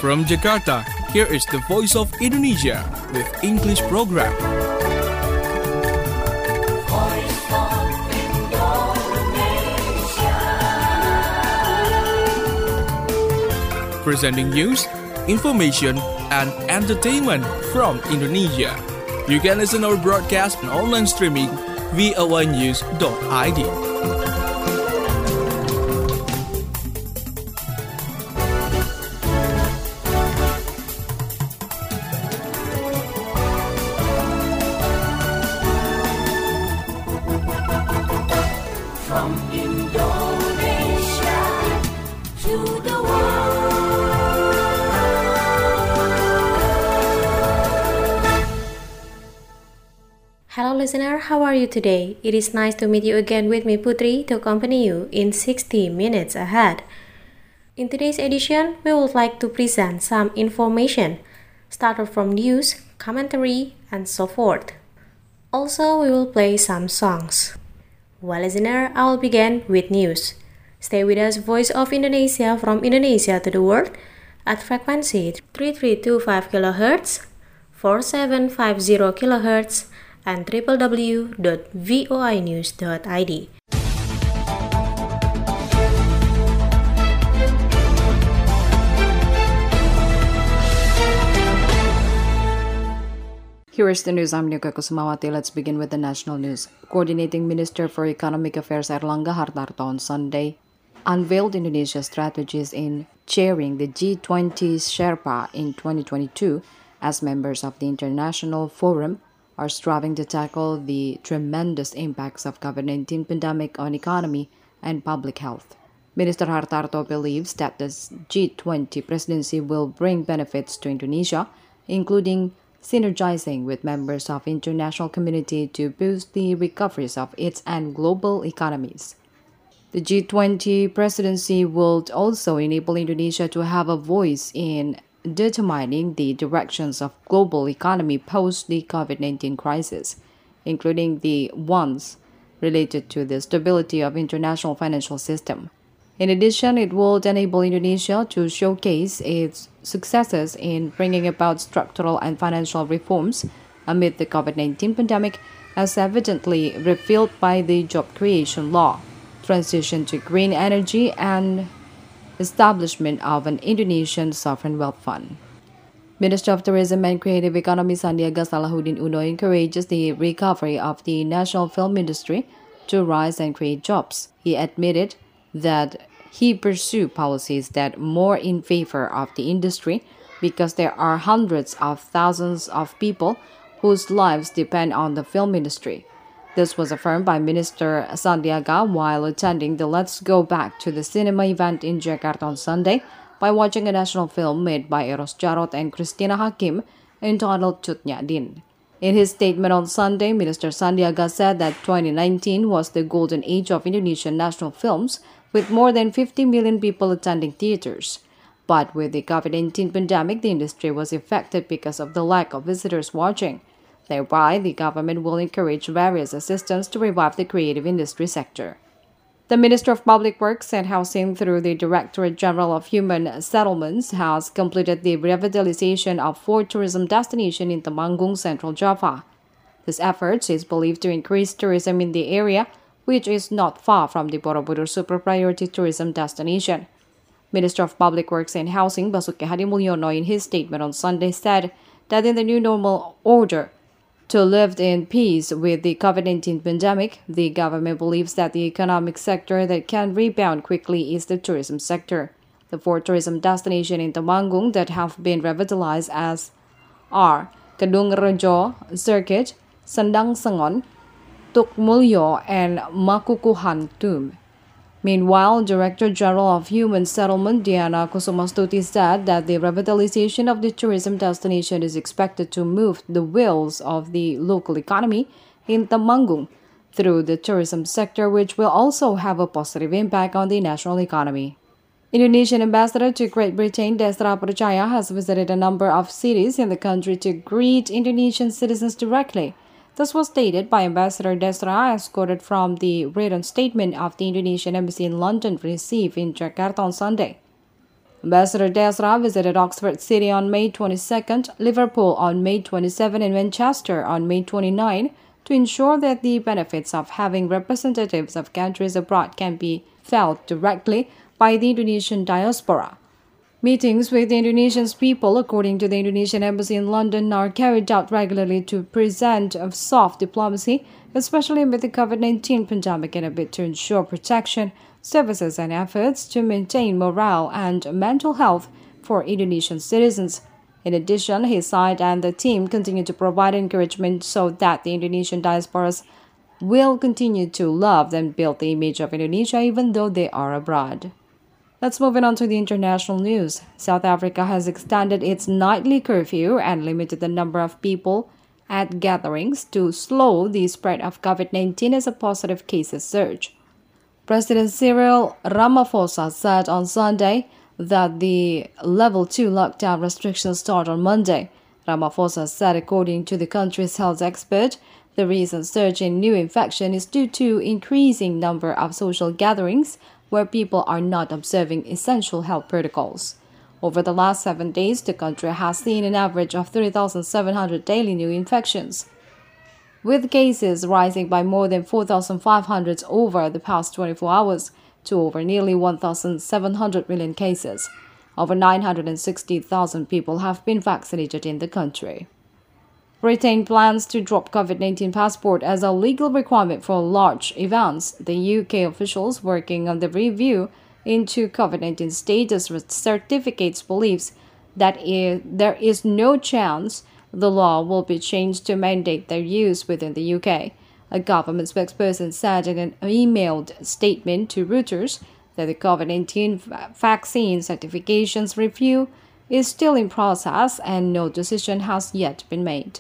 From Jakarta, here is the Voice of Indonesia with English program. Voice of Indonesia. Presenting news, information, and entertainment from Indonesia. You can listen our broadcast and online streaming voanews.id. From Indonesia to the world. Hello listener, how are you today? It is nice to meet you again with me Putri to accompany you in 60 minutes ahead. In today's edition, we would like to present some information, started from news, commentary, and so forth. Also, we will play some songs. Well listener, I will begin with news. Stay with us, Voice of Indonesia from Indonesia to the world at frequency 3325 kHz, 4750 kHz, and www.voinews.id. Here is the news. I'm Nika Kusumawati. Let's begin with the national news. Coordinating Minister for Economic Affairs Airlangga Hartarto on Sunday unveiled Indonesia's strategies in chairing the G20 Sherpa in 2022 as members of the International Forum are striving to tackle the tremendous impacts of COVID-19 pandemic on economy and public health. Minister Hartarto believes that the G20 presidency will bring benefits to Indonesia, including synergizing with members of international community to boost the recoveries of its and global economies. The G20 presidency will also enable Indonesia to have a voice in determining the directions of global economy post the COVID-19 crisis, including the ones related to the stability of international financial system. In addition, it will enable Indonesia to showcase its successes in bringing about structural and financial reforms amid the COVID-19 pandemic, as evidently revealed by the job creation law, transition to green energy, and establishment of an Indonesian sovereign wealth fund. Minister of Tourism and Creative Economy Sandiaga Salahuddin Uno encourages the recovery of the national film industry to rise and create jobs. He admitted that he pursue policies that more in favor of the industry because there are hundreds of thousands of people whose lives depend on the film industry. This was affirmed by Minister Sandiaga while attending the Let's Go Back to the Cinema event in Jakarta on Sunday by watching a national film made by Eros Jarot and Christina Hakim entitled Cut Nyak Dien. In his statement on Sunday, Minister Sandiaga said that 2019 was the golden age of Indonesian national films, with more than 50 million people attending theaters. But with the COVID-19 pandemic, the industry was affected because of the lack of visitors watching. Thereby, the government will encourage various assistance to revive the creative industry sector. The Minister of Public Works and Housing, through the Directorate General of Human Settlements, has completed the revitalization of 4 tourism destinations in Temanggung, Central Java. This effort is believed to increase tourism in the area, which is not far from the Borobudur Super Priority Tourism Destination. Minister of Public Works and Housing, Basuki Hadimulyono, in his statement on Sunday, said that in the new normal order to live in peace with the COVID-19 pandemic, the government believes that the economic sector that can rebound quickly is the tourism sector. The 4 tourism destinations in Temanggung that have been revitalized are Kedung Rejo Circuit, Sendang Sengon, Tukmulyo, and Makukuhan Tum. Meanwhile, Director General of Human Settlement Diana Kusumastuti said that the revitalization of the tourism destination is expected to move the wheels of the local economy in Temanggung through the tourism sector, which will also have a positive impact on the national economy. Indonesian ambassador to Great Britain, Desra Percaya, has visited a number of cities in the country to greet Indonesian citizens directly. This was stated by Ambassador Desra, as quoted from the written statement of the Indonesian Embassy in London received in Jakarta on Sunday. Ambassador Desra visited Oxford City on May 22nd, Liverpool on May 27 and Manchester on May 29 to ensure that the benefits of having representatives of countries abroad can be felt directly by the Indonesian diaspora. Meetings with the Indonesian people, according to the Indonesian Embassy in London, are carried out regularly to present soft diplomacy, especially amid the COVID-19 pandemic, in a bid to ensure protection, services and efforts to maintain morale and mental health for Indonesian citizens. In addition, his side and the team continue to provide encouragement so that the Indonesian diasporas will continue to love and build the image of Indonesia even though they are abroad. Let's move on to the international news. South Africa has extended its nightly curfew and limited the number of people at gatherings to slow the spread of COVID-19 as a positive cases surge. President Cyril Ramaphosa said on Sunday that the level 2 lockdown restrictions start on Monday. Ramaphosa said, according to the country's health expert, the recent surge in new infection is due to increasing number of social gatherings where people are not observing essential health protocols. Over the last 7 days, the country has seen an average of 3,700 daily new infections, with cases rising by more than 4,500 over the past 24 hours to over nearly 1,700 million cases. Over 960,000 people have been vaccinated in the country. Britain plans to drop COVID-19 passport as a legal requirement for large events. The UK officials working on the review into COVID-19 status certificates believes that there is no chance the law will be changed to mandate their use within the UK. A government spokesperson said in an emailed statement to Reuters that the COVID-19 vaccine certifications review is still in process and no decision has yet been made.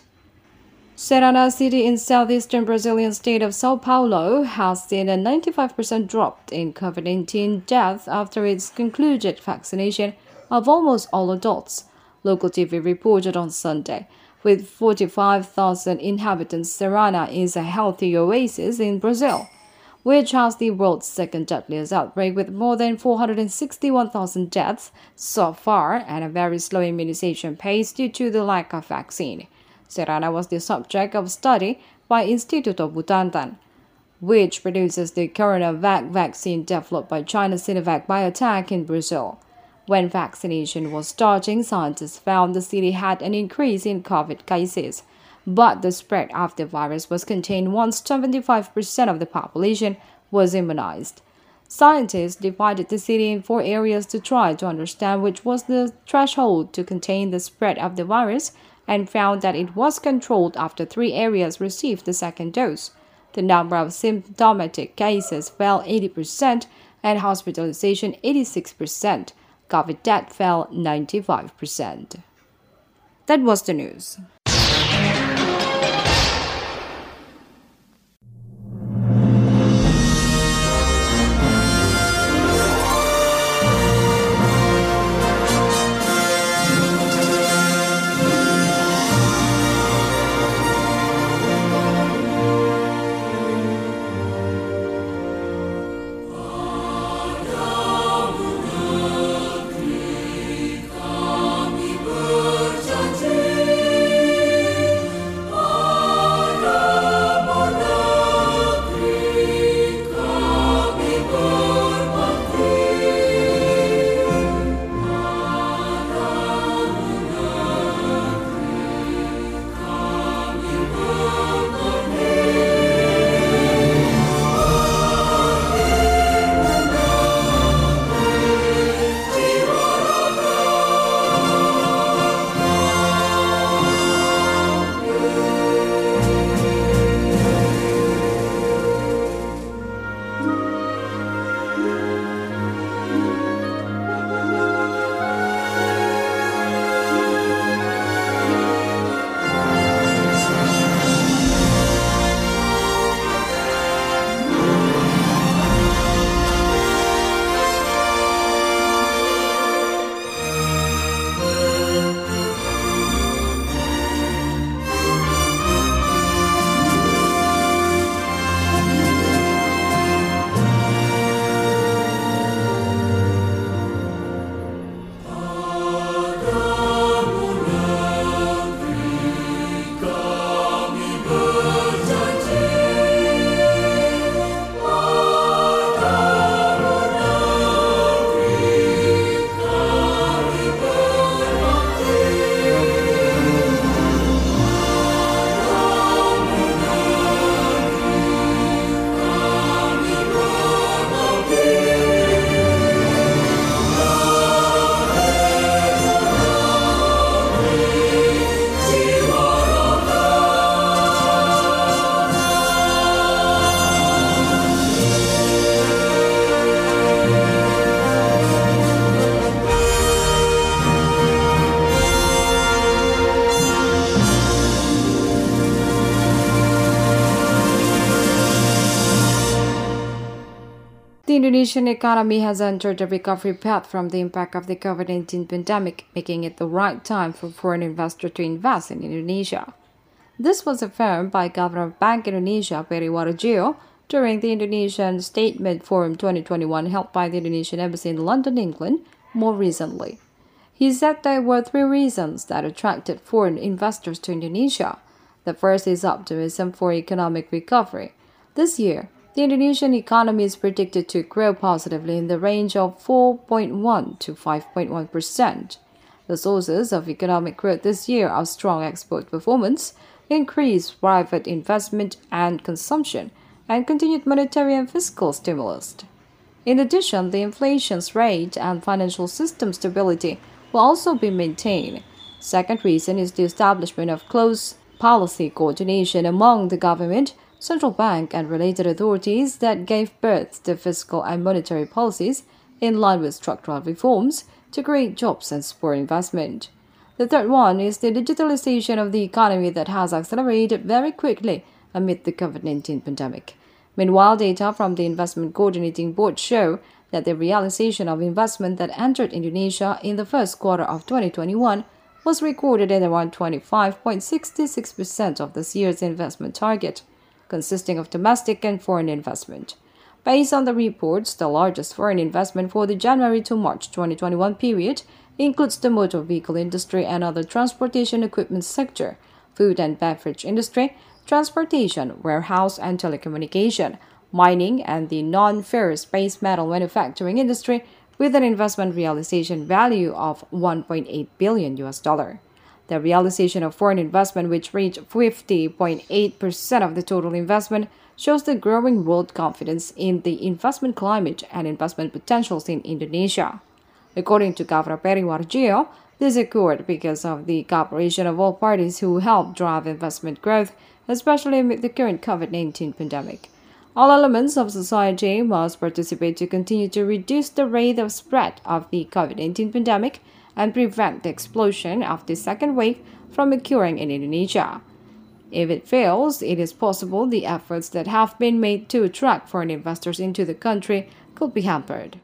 Ceará city in southeastern Brazilian state of São Paulo has seen a 95% drop in COVID-19 deaths after its concluded vaccination of almost all adults, local TV reported on Sunday. With 45,000 inhabitants, Ceará is a healthy oasis in Brazil, which has the world's second deadliest outbreak with more than 461,000 deaths so far and a very slow immunization pace due to the lack of vaccine. Ceará was the subject of study by Instituto Butantan, which produces the CoronaVac vaccine developed by China's Sinovac Biotech in Brazil. When vaccination was starting, scientists found the city had an increase in COVID cases, but the spread of the virus was contained once 75% of the population was immunized. Scientists divided the city in 4 areas to try to understand which was the threshold to contain the spread of the virus, and found that it was controlled after 3 areas received the second dose. The number of symptomatic cases fell 80% and hospitalization 86%. COVID death fell 95%. That was the news. the Indonesian economy has entered a recovery path from the impact of the COVID-19 pandemic, making it the right time for foreign investors to invest in Indonesia. This was affirmed by Governor of Bank Indonesia, Peri Warjio, during the Indonesian Statement Forum 2021 held by the Indonesian Embassy in London, England, more recently. He said there were three reasons that attracted foreign investors to Indonesia. The first is optimism for economic recovery. This year, the Indonesian economy is predicted to grow positively in the range of 4.1 to 5.1%. The sources of economic growth this year are strong export performance, increased private investment and consumption, and continued monetary and fiscal stimulus. In addition, the inflation rate and financial system stability will also be maintained. Second reason is the establishment of close policy coordination among the government, central bank, and related authorities that gave birth to fiscal and monetary policies in line with structural reforms to create jobs and support investment. The third one is the digitalization of the economy that has accelerated very quickly amid the COVID-19 pandemic. Meanwhile, data from the Investment Coordinating Board show that the realization of investment that entered Indonesia in the first quarter of 2021 was recorded at around 25.66% of this year's investment target, consisting of domestic and foreign investment. Based on the reports, the largest foreign investment for the January to March 2021 period includes the motor vehicle industry and other transportation equipment sector, food and beverage industry, transportation, warehouse and telecommunication, mining, and the non-ferrous base metal manufacturing industry with an investment realization value of $1.8 billion. The realization of foreign investment, which reached 50.8% of the total investment, shows the growing world confidence in the investment climate and investment potentials in Indonesia. According to Governor Peri Warjio, this occurred because of the cooperation of all parties who helped drive investment growth, especially amid the current COVID-19 pandemic. All elements of society must participate to continue to reduce the rate of spread of the COVID-19 pandemic and prevent the explosion of the second wave from occurring in Indonesia. If it fails, it is possible the efforts that have been made to attract foreign investors into the country could be hampered.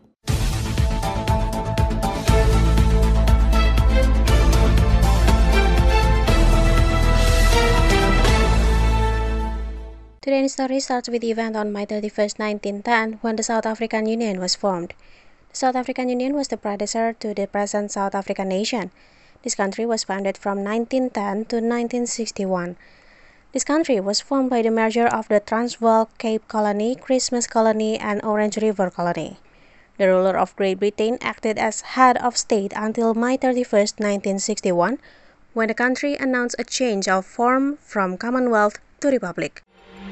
Today's story starts with the event on May 31st, 1910, when the South African Union was formed. The South African Union was the predecessor to the present South African nation. This country was founded from 1910 to 1961. This country was formed by the merger of the Transvaal Cape Colony, Christmas Colony, and Orange River Colony. The ruler of Great Britain acted as head of state until May 31st, 1961, when the country announced a change of form from Commonwealth to Republic.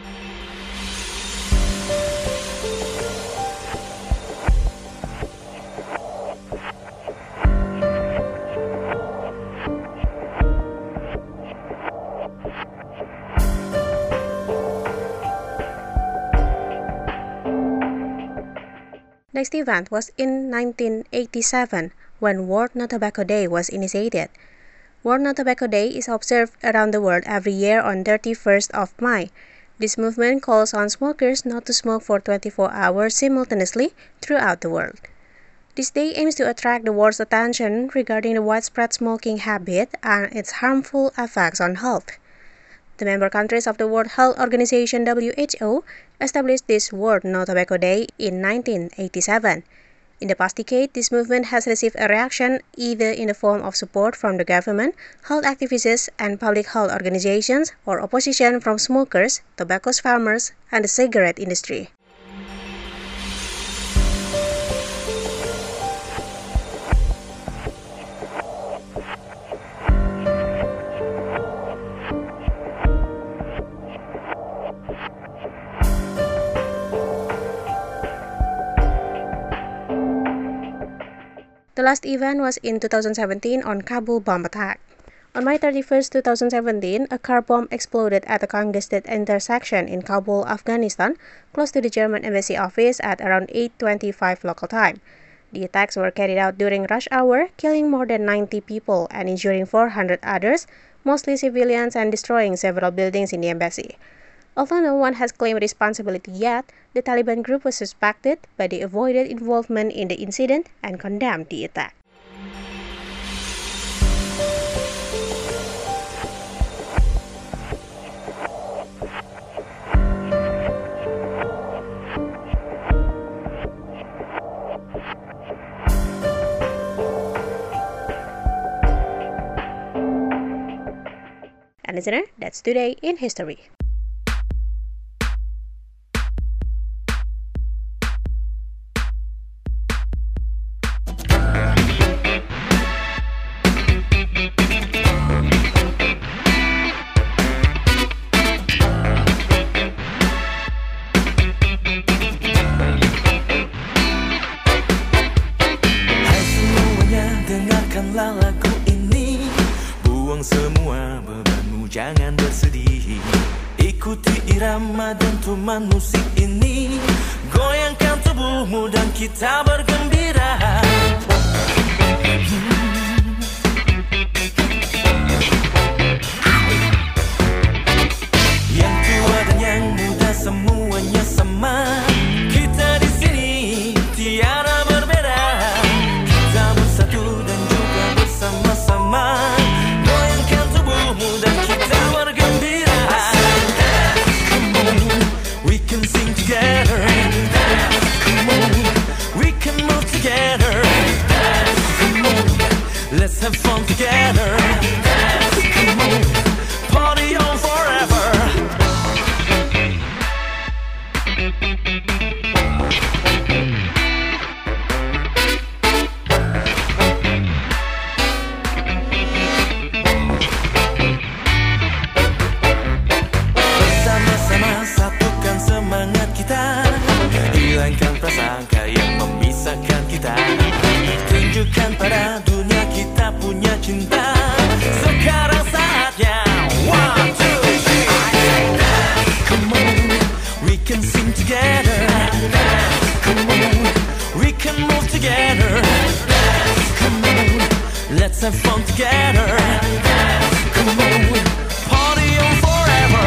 Next event was in 1987, when World No Tobacco Day was initiated. World No Tobacco Day is observed around the world every year on 31st of May. This movement calls on smokers not to smoke for 24 hours simultaneously throughout the world. This day aims to attract the world's attention regarding the widespread smoking habit and its harmful effects on health. The member countries of the World Health Organization (WHO) established this World No Tobacco Day in 1987. In the past decade, this movement has received a reaction either in the form of support from the government, health activists, and public health organizations, or opposition from smokers, tobacco farmers, and the cigarette industry. The last event was in 2017 on Kabul bomb attack. On May 31st, 2017, a car bomb exploded at a congested intersection in Kabul, Afghanistan, close to the German embassy office at around 8:25 local time. The attacks were carried out during rush hour, killing more than 90 people and injuring 400 others, mostly civilians, and destroying several buildings in the embassy. Although no one has claimed responsibility yet, the Taliban group was suspected, but they avoided involvement in the incident and condemned the attack. And listener, that's Today in History. Hai semuanya, dengarkanlah lagu ini. Buang semua bebanmu, jangan bersedih. Ikuti irama dentuman musik ini. Goyangkan tubuhmu dan kita bergembira. Yang tua dan yang muda semuanya sama. Kita di sini tiada berbeda. Kita bersatu dan juga bersama-sama. Goyangkan tubuhmu dan kita bergembira. Come on, we can sing together. Come on, we can move together. Come on, let's have fun together. Come on, party on forever. Bersama-sama satukan semangat kita. Hilangkan prasangka yang memisahkan kita. Tunjukkan pada dunia kita punya cinta. Sekarang saatnya. 1, 2, 3. Come on, we can sing together. Come on, we can move together. Come on, let's have fun together. Come on, party on forever.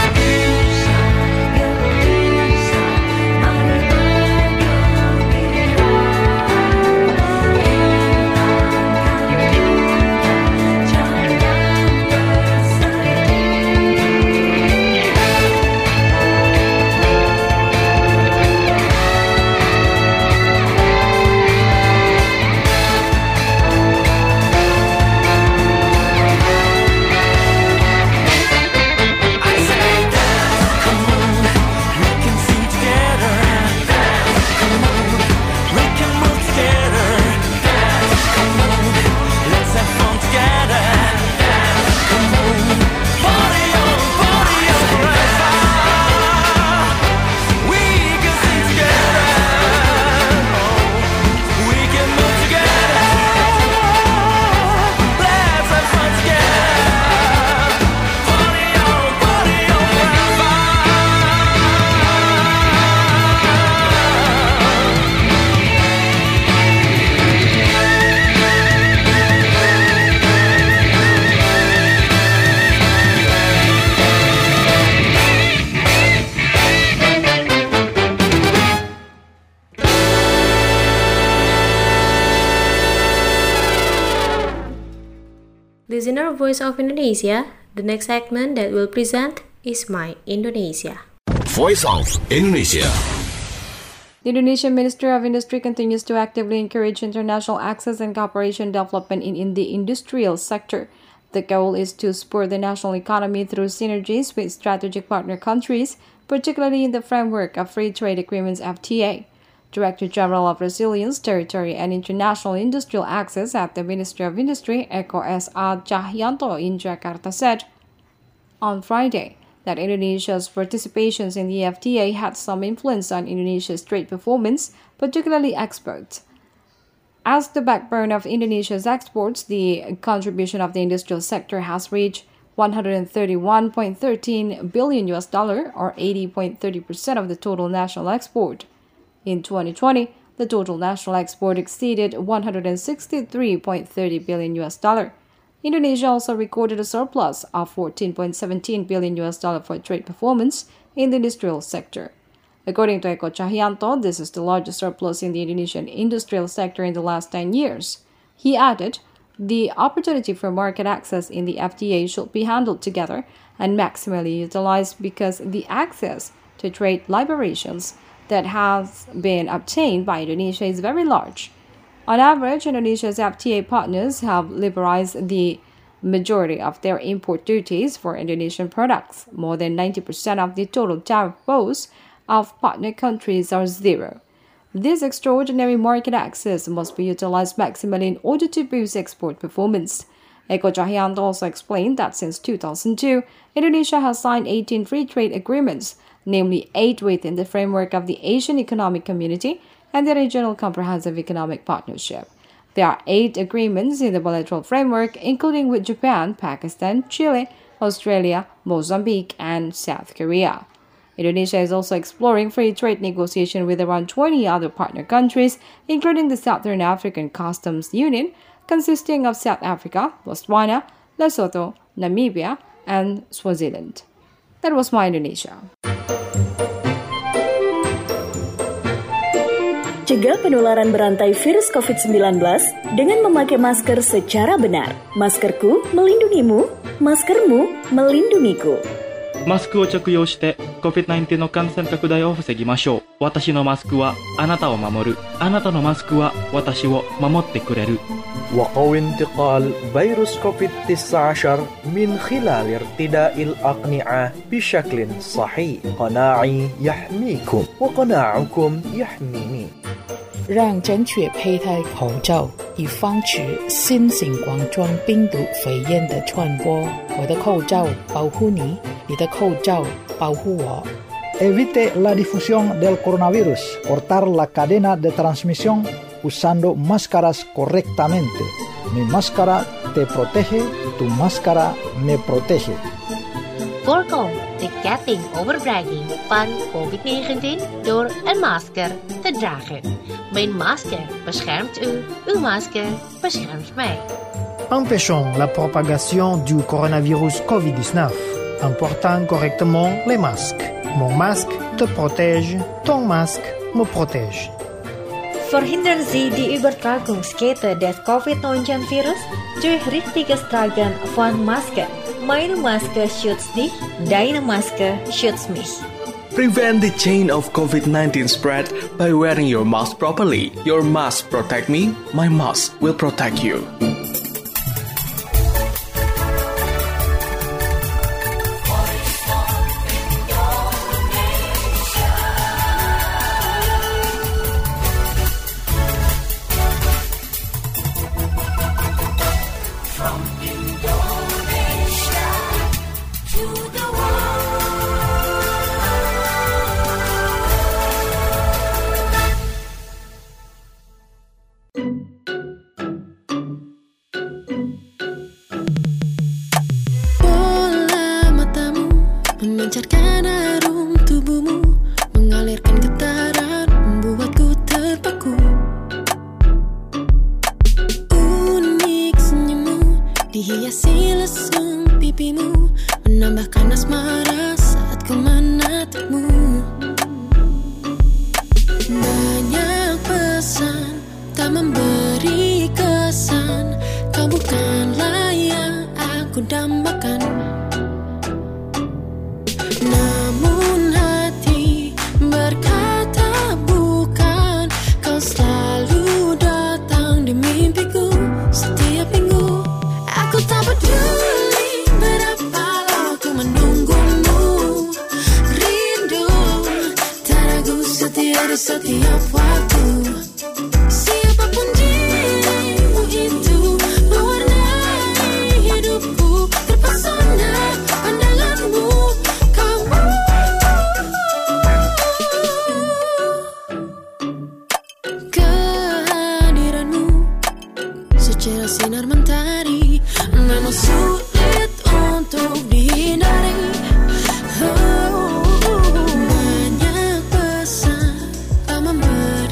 Listener Voice of Indonesia, the next segment that we'll present is My Indonesia. Voice of Indonesia. The Indonesian Ministry of Industry continues to actively encourage international access and cooperation development in the industrial sector. The goal is to support the national economy through synergies with strategic partner countries, particularly in the framework of Free Trade Agreements FTA. Director General of Resilience, Territory and International Industrial Access at the Ministry of Industry, Eko S.A. Cahyanto in Jakarta said on Friday that Indonesia's participations in the FTA had some influence on Indonesia's trade performance, particularly exports. As the backbone of Indonesia's exports, the contribution of the industrial sector has reached $131.13 billion or 80.30% of the total national export. In 2020, the total national export exceeded $163.30 billion. Indonesia also recorded a surplus of $14.17 billion for trade performance in the industrial sector. According to Eko Cahyanto, this is the largest surplus in the Indonesian industrial sector in the last 10 years. He added, the opportunity for market access in the FTA should be handled together and maximally utilized because the access to trade liberations that has been obtained by Indonesia is very large. On average, Indonesia's FTA partners have liberalized the majority of their import duties for Indonesian products. More than 90% of the total tariff posts of partner countries are zero. This extraordinary market access must be utilized maximally in order to boost export performance. Eko Cahyanto also explained that since 2002, Indonesia has signed 18 free trade agreements, namely 8 within the framework of the Asian Economic Community and the Regional Comprehensive Economic Partnership. There are 8 agreements in the bilateral framework, including with Japan, Pakistan, Chile, Australia, Mozambique, and South Korea. Indonesia is also exploring free trade negotiation with around 20 other partner countries, including the Southern African Customs Union, consisting of South Africa, Botswana, Lesotho, Namibia, and Swaziland. That was My Indonesia. Cegah penularan berantai virus COVID-19 dengan memakai masker secara benar. Maskerku melindungimu, maskermu melindungiku. マスクを着用して COVID-19 の感染拡大を防ぎましょう。私のマスクはあなたを守る。あなたのマスクは私を守ってくれる。 وقوي انتقال فيروس كوفيد-19 من خلال ارتداء الأقنعة بشكل صحيح. قناعي يحميكم وقناعكم يحميني. 让正确佩戴口罩，以防止新型冠状病毒肺炎的传播。我的口罩保护你，你的口罩保护我。 Evite la difusión del coronavirus. Cortar la cadena de transmisión usando máscaras correctamente. Mi máscara te protege, tu máscara me protege. Voorkom de ketting overdraging van COVID-19 door een masker te dragen. Mijn masker beschermt u, uw masker beschermt mij. Empêchons la propagation du coronavirus COVID-19 en portant correctement les masques. Mon masque te protège, ton masque me protège. Verhindern Sie die Übertragungskette des COVID-19-Virus durch richtiges Tragen von Masken. Meine Maske schützt dich, deine Maske schützt mich. Prevent the chain of COVID-19 spread by wearing your mask properly. Your mask protect me, my mask will protect you. Memancarkan harum tubuhmu, mengalirkan getaran, membuatku terpaku. Unik senyummu, dihiasi lesung pipimu, menambahkan asmara saat ku menatapmu. Banyak pesan, tak memberi kesan, kau bukanlah yang aku dambakan. Namun hati berkata bukan, kau selalu datang di mimpiku setiap minggu. Aku tak peduli berapa lama ku menunggumu, rindu tak ragu setia di setiap waktu. Siapapun dirimu itu, mewarnai hidupku, terpesona pandanganmu. Kehadiranmu secara sinar mentari memang sulit untuk dihindari. Banyak pesan tak memberi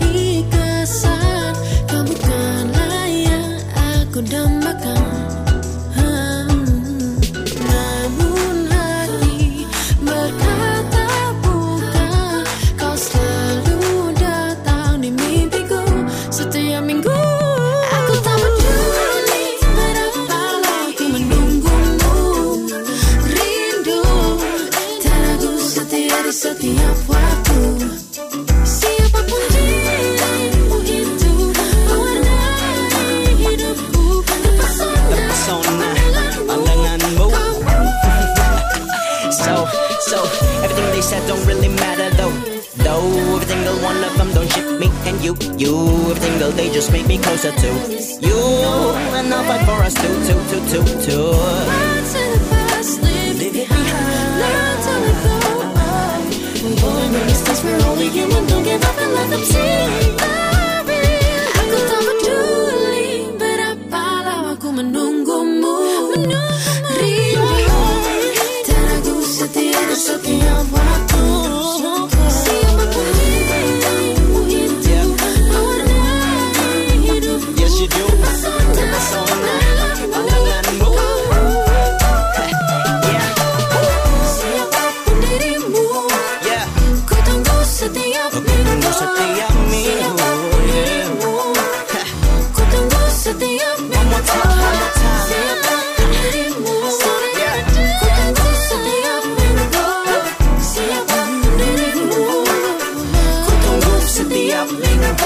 setiap waktu. Siapapun dirimu itu, mewarnai hidupku, terpesona pandanganmu. So everything they said don't really matter though. Every single one of them don't ship me and you. Every single day just make me closer to you. And I'll fight for us too. Run to the past, leave it behind. Learn to let go. We're going the distance, we're only human. Don't give up and let them see. Aku tak peduli berapa lama ku menunggumu. Rindu teragu setiap waktu. Siapapun dirimu itu, mewarnai hidupku. Yes you do. Terpesona pandanganmu. Siapapun dirimu, ku tunggu setiap minggu. Siapapun dirimu, ku tunggu setiap minggu. Siapapun dirimu, ku tunggu setiap minggu. Siapapun dirimu, ku tunggu setiap minggu.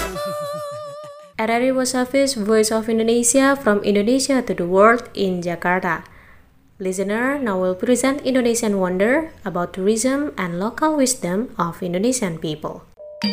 RRI World Service, Voice of Indonesia, from Indonesia to the world in Jakarta. Listener, now will present Indonesian Wonder about tourism and local wisdom of Indonesian people.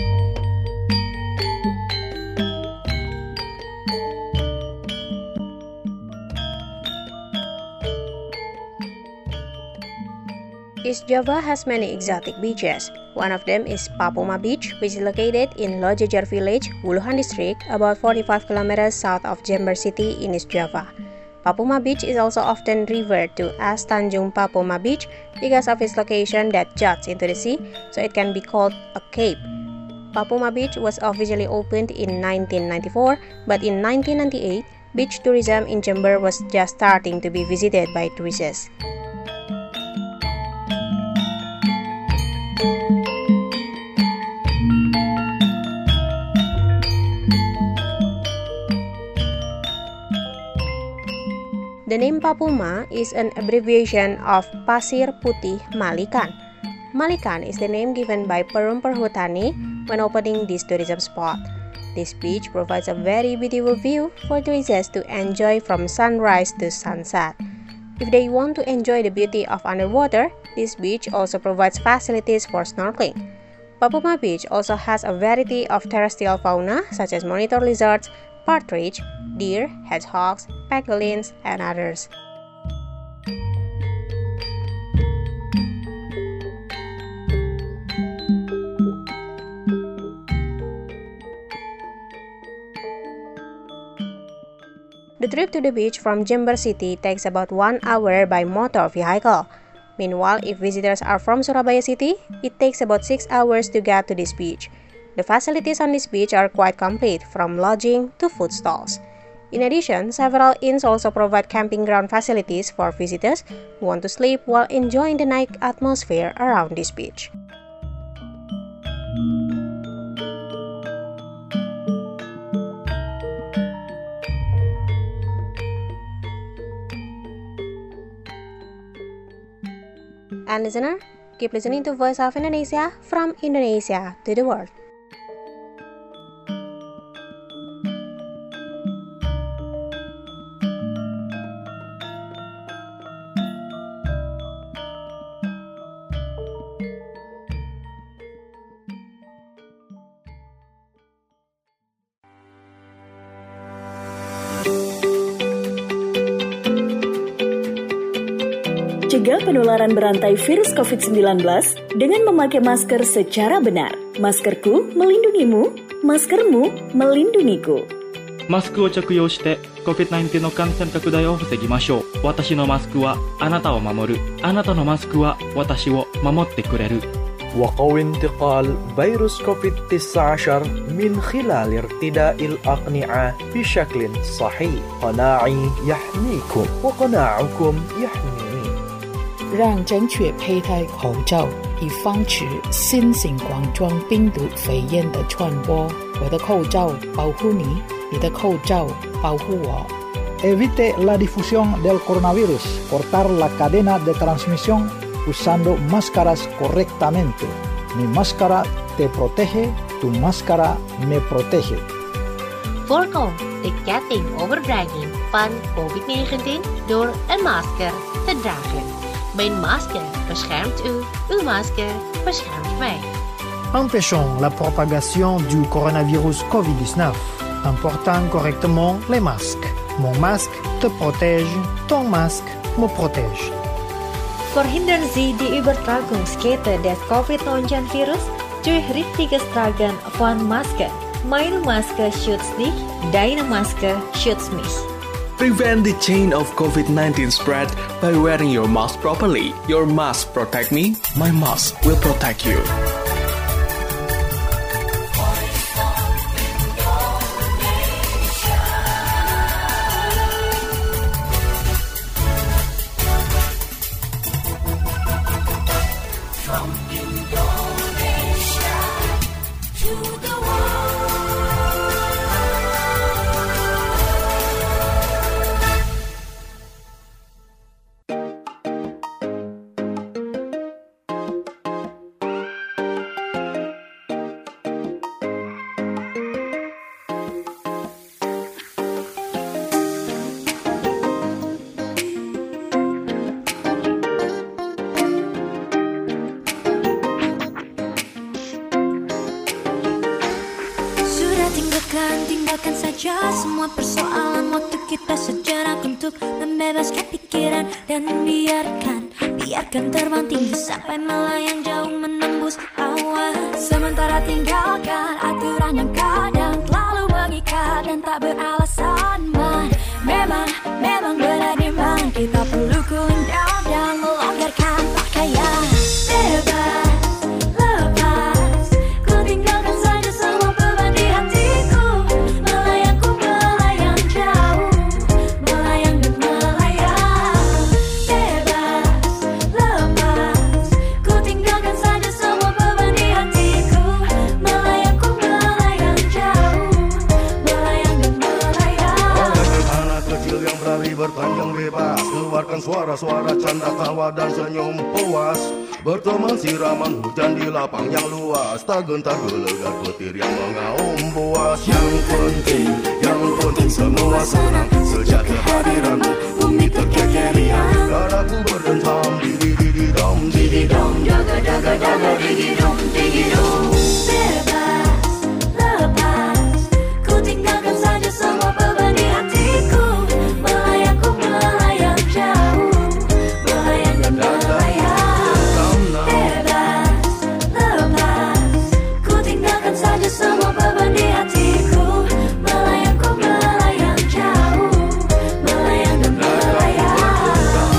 East Java has many exotic beaches. One of them is Papuma Beach, which is located in Lojajar Village, Wuluhan District, about 45 kilometers south of Jember City in East Java. Papuma Beach is also often referred to as Tanjung Papuma Beach because of its location that juts into the sea, so it can be called a cape. Papuma Beach was officially opened in 1994, but in 1998, beach tourism in Jember was just starting to be visited by tourists. The name Papuma is an abbreviation of Pasir Putih Malikan. Malikan is the name given by Perum Perhutani when opening this tourism spot. This beach provides a very beautiful view for tourists to enjoy from sunrise to sunset. If they want to enjoy the beauty of underwater, this beach also provides facilities for snorkeling. Papuma Beach also has a variety of terrestrial fauna such as monitor lizards, partridge, deer, hedgehogs, pangolins, and others. The trip to the beach from Jember City takes about 1 hour by motor vehicle. Meanwhile, if visitors are from Surabaya City, it takes about 6 hours to get to this beach. The facilities on this beach are quite complete, from lodging to food stalls. In addition, several inns also provide camping ground facilities for visitors who want to sleep while enjoying the night atmosphere around this beach. And listener, keep listening to Voice of Indonesia, from Indonesia to the world. Cegah penularan berantai virus COVID-19 dengan memakai masker secara benar. Maskerku melindungimu, maskermu melindungiku. マスクを着用して COVID-19 の感染拡大を防ぎましょう。私のマスクはあなたを守る。あなたのマスクは私を守ってくれる。 وقوي انتقال فيروس كوفيد-19 من خلال ارتداء الأقنعة بشكل صحيح. قناعي يحميكم وقناعكم يحميني. 让正确佩戴口罩，以防止新型冠状病毒肺炎的传播。我的口罩保护你，你的口罩保护我。 Evite la difusión del coronavirus, cortar la cadena de transmisión usando máscaras correctamente. Mi máscara te protege, tu máscara me protege. Voorkom de ketting overdraging van COVID-19 door een masker te dragen. Mijn masker beschermt u, uw masker beschermt mij. Empêchons la propagation du coronavirus COVID-19 en portant correctement les masques. Mon masque te protège, ton masque me protège. Verhindern Sie die Übertragungskette des Covid-19-Virus durch richtiges Tragen von Masken. Meine Maske schützt dich, deine Maske schützt mich. Prevent the chain of COVID-19 spread by wearing your mask properly. Your mask protect me, my mask will protect you. Tinggalkan saja semua persoalan, waktu kita sejenak untuk membebaskan pikiran dan biarkan terbang tinggi sampai melayang jauh menembus awan. Sementara tinggalkan aturan yang kadang terlalu mengikat dan tak beralasan. Memang benar dimana kita perlu cooling down dan melonggarkan pakaian. Lepas, ku tinggalkan saja semua beban di hatiku. Melayang jauh, melayang dan melayang. Bebas, lepas, ku tinggalkan saja semua beban di hatiku. Melayang jauh, melayang dan melayang. Anak kecil yang berlari berpanjang bebas, keluarkan suara-suara canda tawa dan senyum puas. Berteman siraman hujan di lapang yang luas, tak gentar gelegar petir yang mengaum buas. Yang penting semua senang sejak kehadiranmu, bumi terkekerian. Dadaku berdentam, didi-didi-dom, didi-dom, jaga-jaga, didi-dom, didi-dom. Bebas, lepas, ku tinggalkan saja semua beban di hatiku. Melayang jauh, melayang dan melayang. Bebas, lepas, ku tinggalkan saja semua beban di hatiku. Melayang jauh, melayang dan melayang.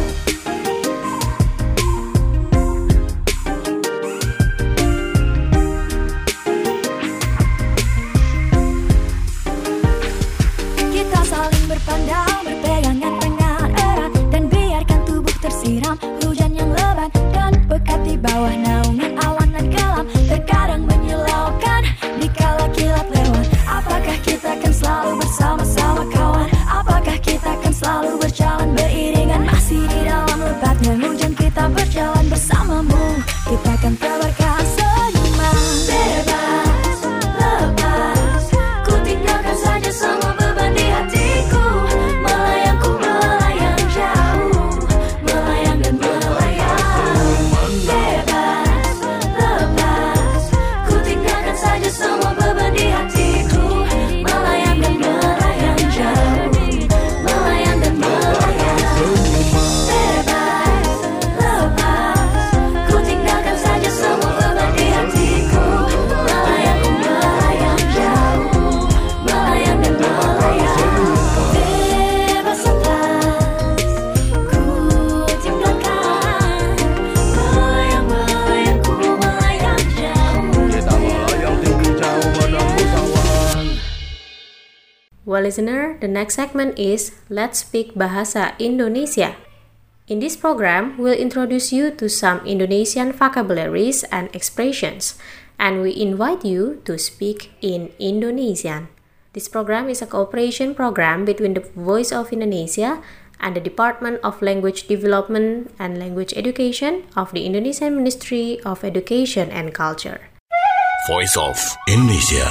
Kita saling berpandang, berpegangan tangan erat, dan biarkan tubuh tersiram hujan yang lebat dan pekat di bawah naungan awan dan kelam. Terkadang menyilaukan dikala kilat lewat. Apakah kita akan selalu bersama-sama kawan? Apakah kita akan selalu berjalan beriringan? Masih di dalam lebatnya hujan kita berjalan bersamamu. Kita akan tebarkan senyuman. Bebas, lepas, ku tinggalkan saja semua beban di hatiku. Melayang jauh, melayang dan melayang. Bebas, lepas, ku tinggalkan saja semua beban di hatiku. Melayang jauh, melayang dan melayang. Bebas, lepas, ku tinggalkan saja semua beban di hatiku. Melayang jauh, melayang dan melayang. Bebas lepas, ku tinggalkan. Melayang ku melayang jauh. Kita melayang tinggi jauh menembus awan. Well, listener, the next segment is Let's Speak Bahasa Indonesia. In this program, we'll introduce you to some Indonesian vocabularies and expressions, and we invite you to speak in Indonesian. This program is a cooperation program between the Voice of Indonesia and the Department of Language Development and Language Education of the Indonesian Ministry of Education and Culture. Voice of Indonesia.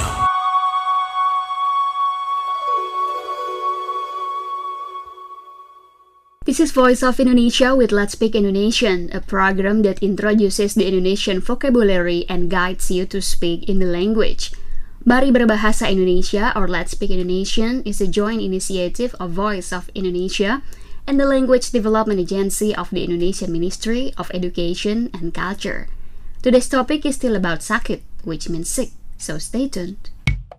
This is Voice of Indonesia with Let's Speak Indonesian, a program that introduces the Indonesian vocabulary and guides you to speak in the language. Mari Berbahasa Indonesia or Let's Speak Indonesian is a joint initiative of Voice of Indonesia and the Language Development Agency of the Indonesian Ministry of Education and Culture. Today's topic is still about sakit, which means sick, so stay tuned.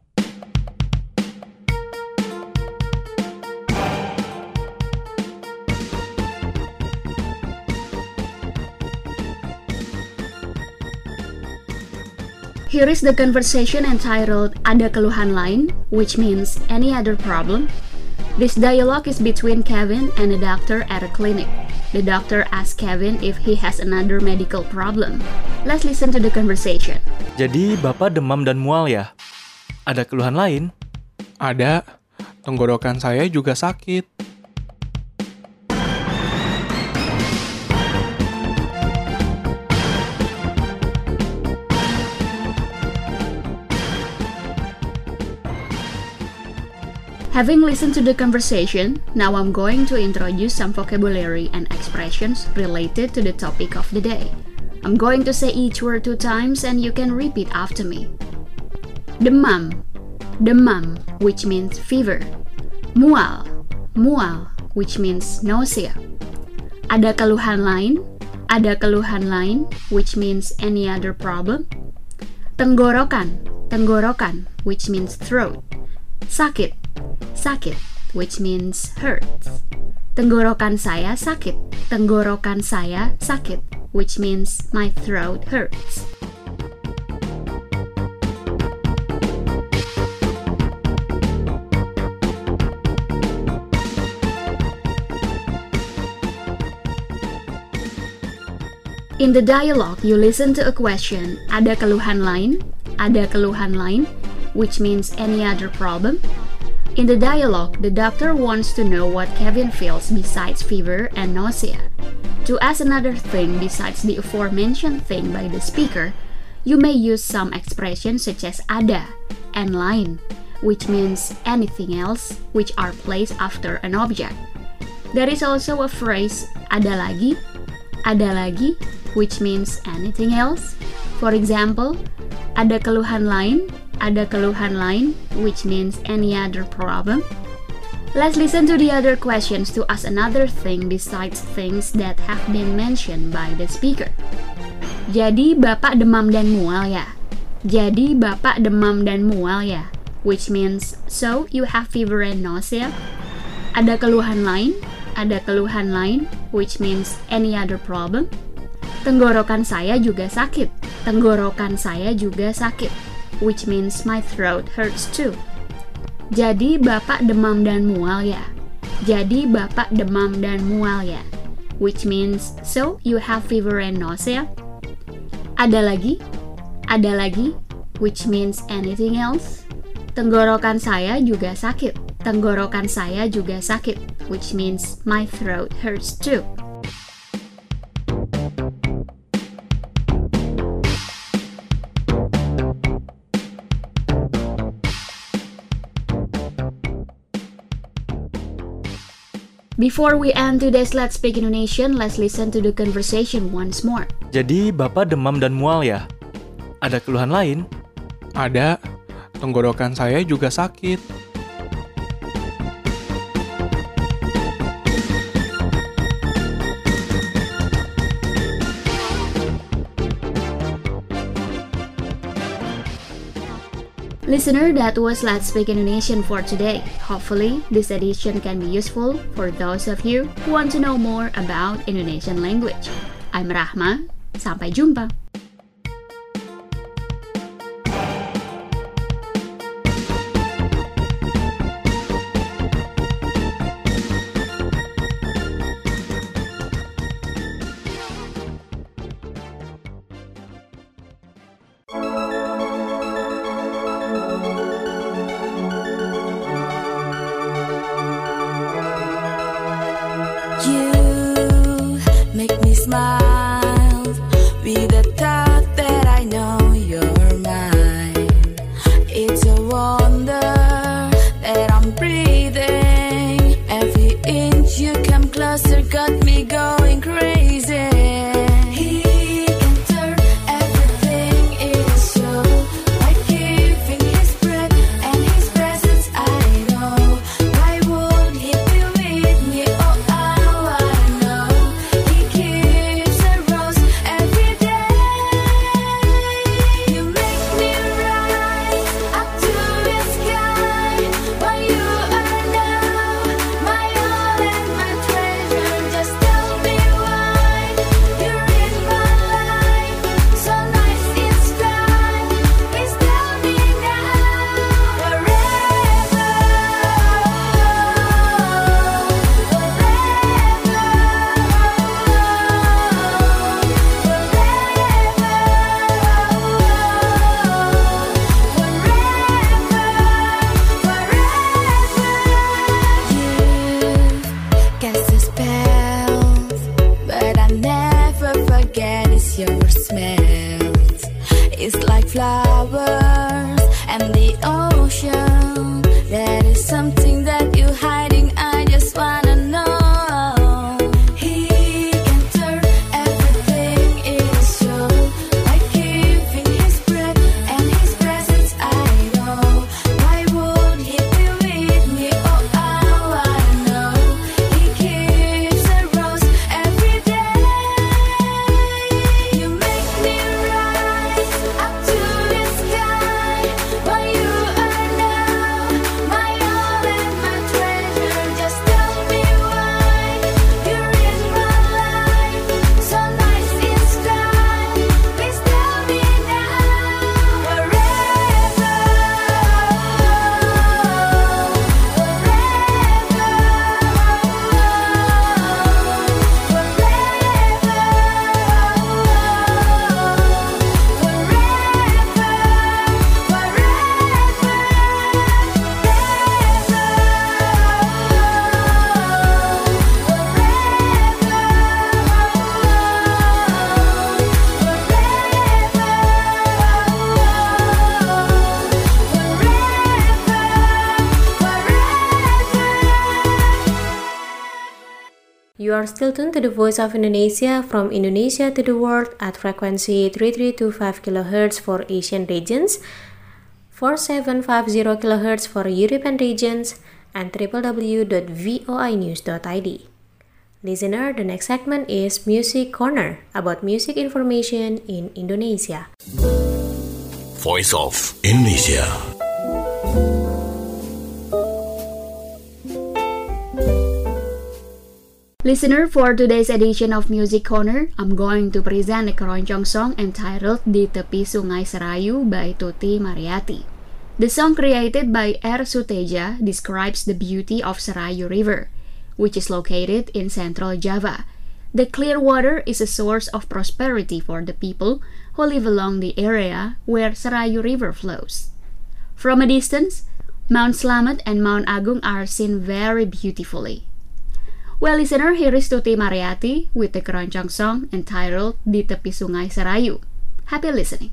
Here is the conversation entitled Ada Keluhan Lain, which means any other problem. This dialogue is between Kevin and a doctor at a clinic. The doctor asks Kevin if he has another medical problem. Let's listen to the conversation. Jadi Bapak demam dan mual ya? Ada keluhan lain? Ada. Tenggorokan saya juga sakit. Having listened to the conversation, now I'm going to introduce some vocabulary and expressions related to the topic of the day. I'm going to say each word 2 times and you can repeat after me. Demam, demam, which means fever. Mual, mual, which means nausea. Ada keluhan lain, which means any other problem. Tenggorokan, tenggorokan, which means throat. Sakit, sakit, which means hurts. Tenggorokan saya sakit, which means my throat hurts. In the dialogue, you listen to a question, ada keluhan lain, which means any other problem. In the dialogue, the doctor wants to know what Kevin feels besides fever and nausea. To ask another thing besides the aforementioned thing by the speaker, you may use some expressions such as ada and lain, which means anything else, which are placed after an object. There is also a phrase ada lagi, which means anything else. For example, ada keluhan lain, which means any other problem. Let's listen to the other questions to ask another thing besides things that have been mentioned by the speaker. Jadi Bapak demam dan mual ya? Which means, so you have fever and nausea? Ada keluhan lain, which means any other problem. Tenggorokan saya juga sakit, which means my throat hurts too. Jadi Bapak demam dan mual ya? Which means, so you have fever and nausea? Ada lagi, which means anything else. Tenggorokan saya juga sakit, which means my throat hurts too. Before we end today's Let's Speak Indonesian, let's listen to the conversation once more. Jadi Bapak demam dan mual ya? Ada keluhan lain? Ada. Tenggorokan saya juga sakit. Listener, that was Let's Speak Indonesian for today. Hopefully, this edition can be useful for those of you who want to know more about Indonesian language. I'm Rahma. Sampai jumpa. smiles with the thought that I know you're mine. It's a wonder that I'm breathing. Every inch you come closer got me going crazy. He can turn everything into show by giving his breath and his presence. I know. Why would he be with me? Oh, I know. He gives a rose every day. You make me rise up to the sky. While you are now my all and my treasure. Just tell me why you're in my life. So nice it's time. Please tell me now. Forever. Cast the spells, but I never forget it's your smells. It's like flowers and the ocean. That is something that you're hiding. I just wanna know. He can turn everything into show by giving his breath and his presence. I know. Why would he be with me? Oh, I know. He gives a rose every day. You make me rise up to the sky. While you are now my all and my treasure. Just tell me why you're in my life. So nice it's time. Please tell me now. Forever. You are still tuned to the Voice of Indonesia from Indonesia to the world at frequency 3325 kHz for Asian regions, 4750 kHz for European regions, and www.voinews.id. Listener, the next segment is Music Corner, about music information in Indonesia. Voice of Indonesia. Listener, for today's edition of Music Corner, I'm going to present a keroncong song entitled Di Tepi Sungai Serayu by Tuti Mariati. The song, created by R. Suteja, describes the beauty of Serayu River, which is located in central Java. The clear water is a source of prosperity for the people who live along the area where Serayu River flows. From a distance, Mount Slamet and Mount Agung are seen very beautifully. Well, listener, here is Tuti Mariati with the keroncong song entitled Di Tepi Sungai Serayu. Happy listening.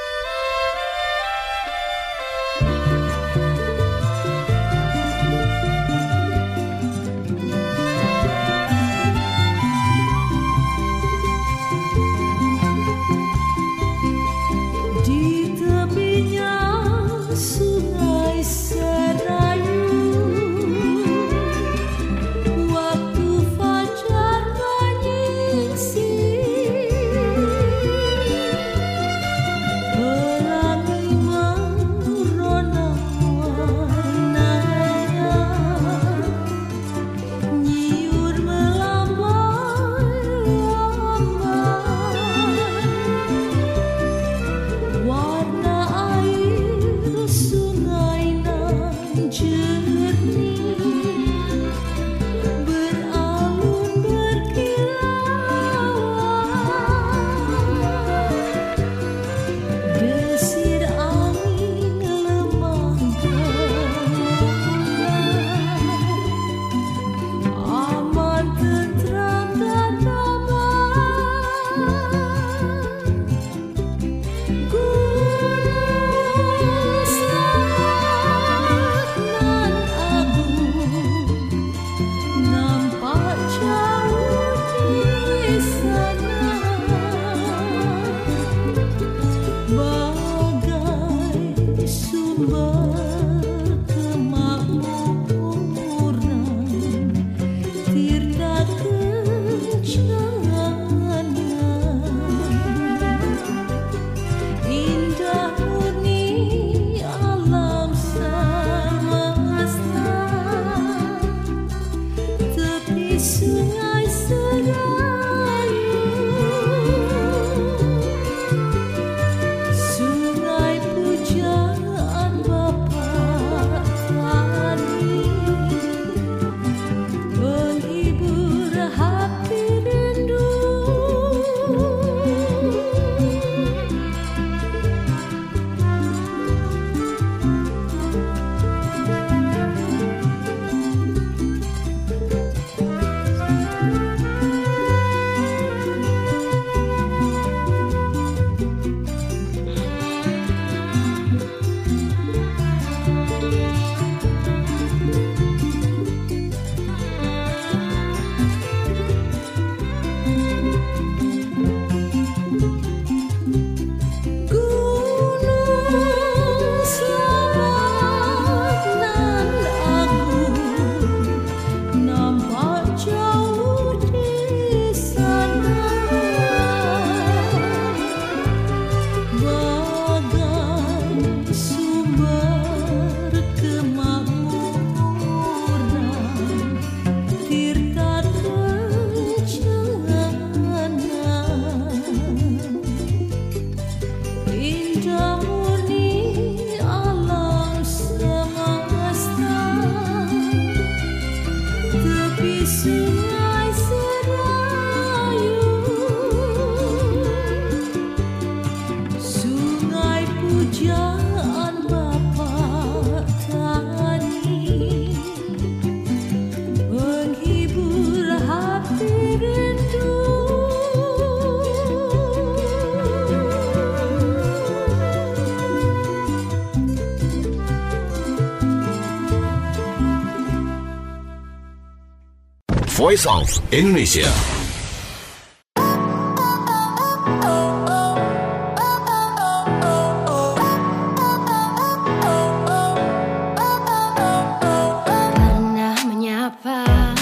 Di tepinya sungai Serayu, waktu fajar menyingsing, Voice of Indonesia. Pernah menyapa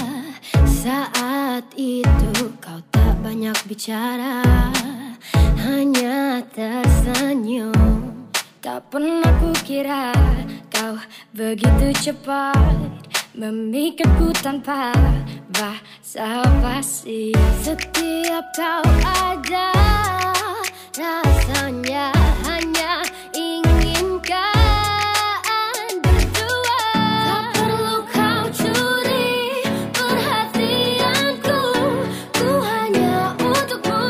saat itu kau tak banyak bicara, hanya tersenyum. Tak pernah kukira kau begitu cepat memikirku tanpa basa-basi. Setiap kau ada, rasanya hanya inginkan berdua. Tak perlu kau curi perhatianku, ku hanya untukmu.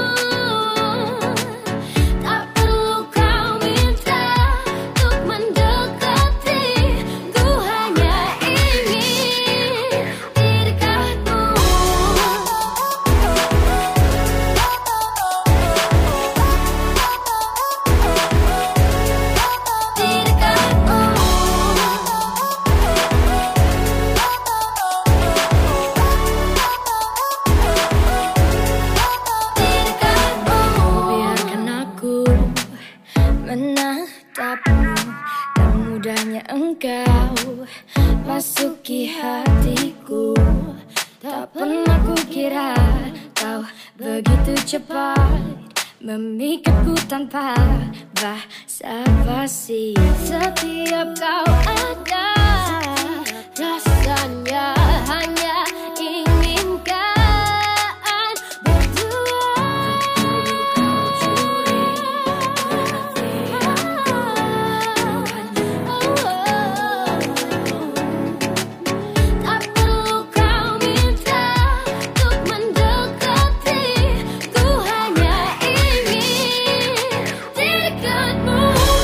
Tak perlu kau minta untuk mendekati, ku hanya ingin di dekatmu. Biarkan aku menatapmu, tak mudahnya engkau masuki hatiku. Tak pernah kukira kau begitu cepat memikirku tanpa basa-basi. Setiap kau ada, rasanya hanya inginkan berdua. Tak perlu kau minta untuk mendekati, ku hanya ingin di dekatmu.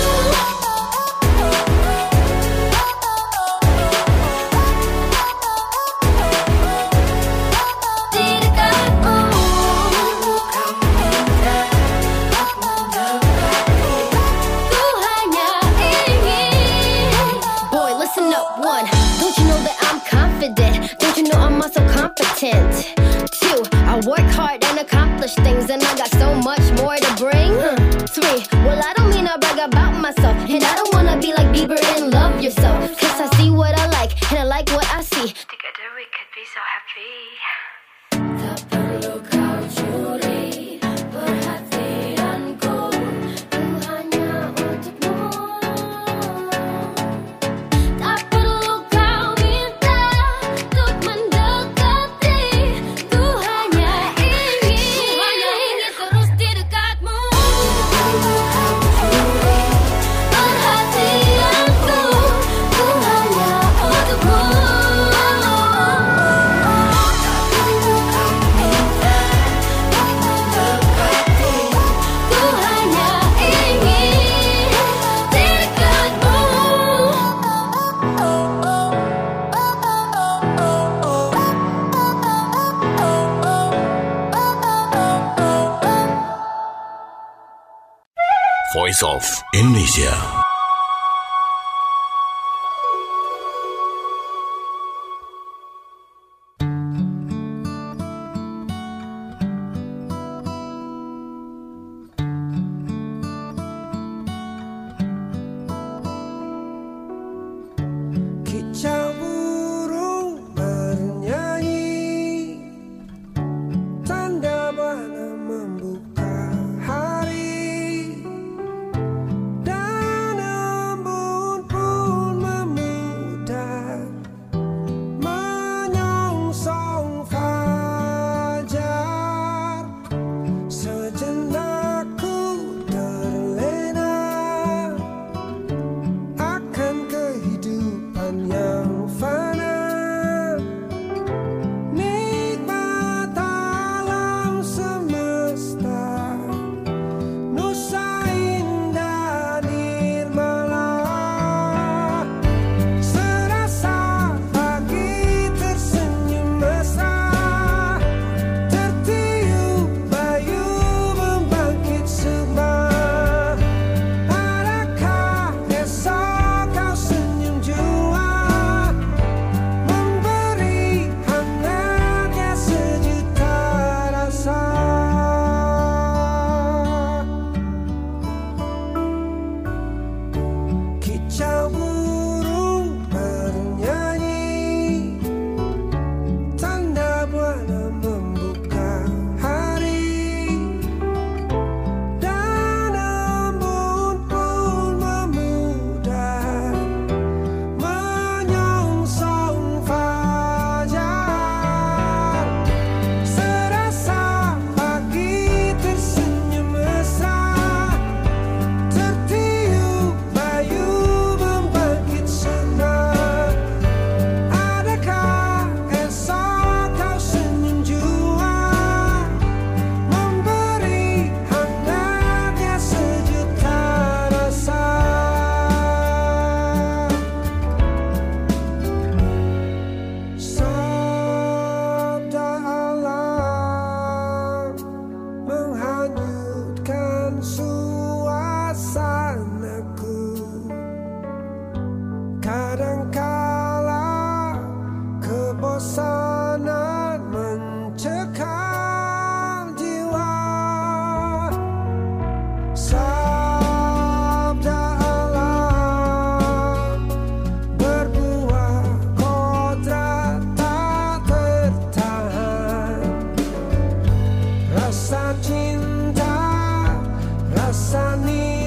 Di dekatmu. Kau minta untuk mendekati, ku hanya ingin. Boy, listen up, one. Don't you know that I'm confident? Don't you know I'm also competent? Two, I work hard and accomplish things, and I got so much more to bring. Three, well, I don't mean to brag about myself, and I don't wanna be like Bieber and love yourself. Cause I see what I like, and I like what I see. Together we could be so happy. Tak perlu kau curi perhatianku, ku hanya untukmu. Tak perlu kau minta untuk mendekati, ku hanya ingin terus di dekatmu. Perhatianku, ku hanya untukmu. Ku hanya ingin di dekatmu. Voice of Indonesia. Kicau burung bernyanyi, tanda mana membuka hari, dan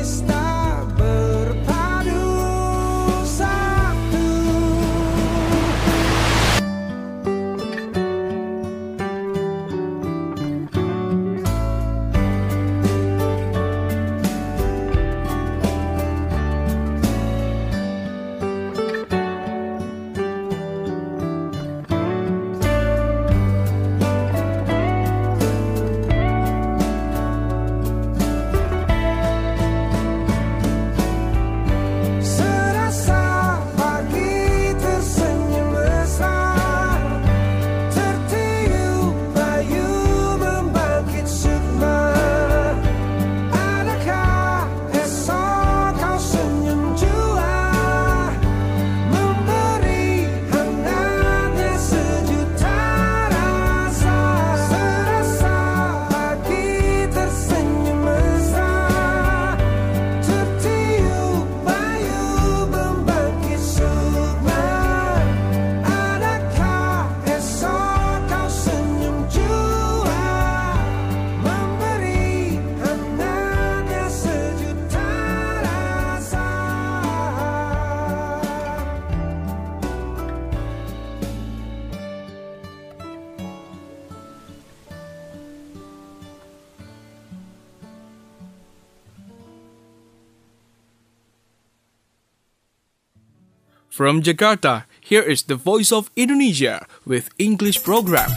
From Jakarta, here is the Voice of Indonesia with English program.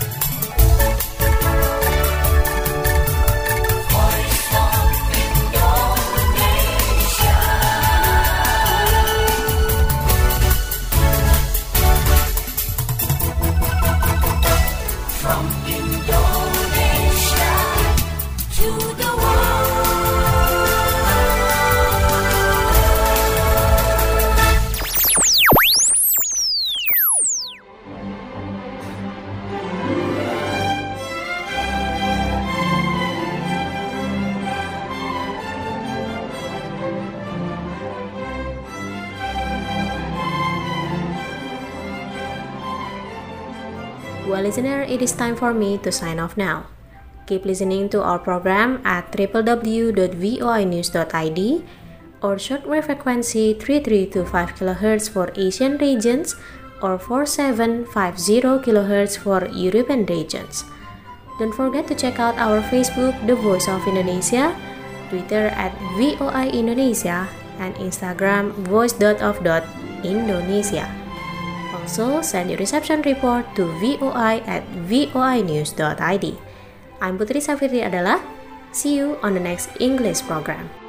From Indonesia to the world. Well, listener, it is time for me to sign off now. Keep listening to our program at www.voinews.id or shortwave frequency 3325 kHz for Asian regions or 4750 kHz for European regions. Don't forget to check out our Facebook, The Voice of Indonesia, Twitter at VOI Indonesia, and Instagram voice.of.indonesia. Also, send your reception report to voi@voinews.id. I'm Putri Safiri Adalah. See you on the next English program.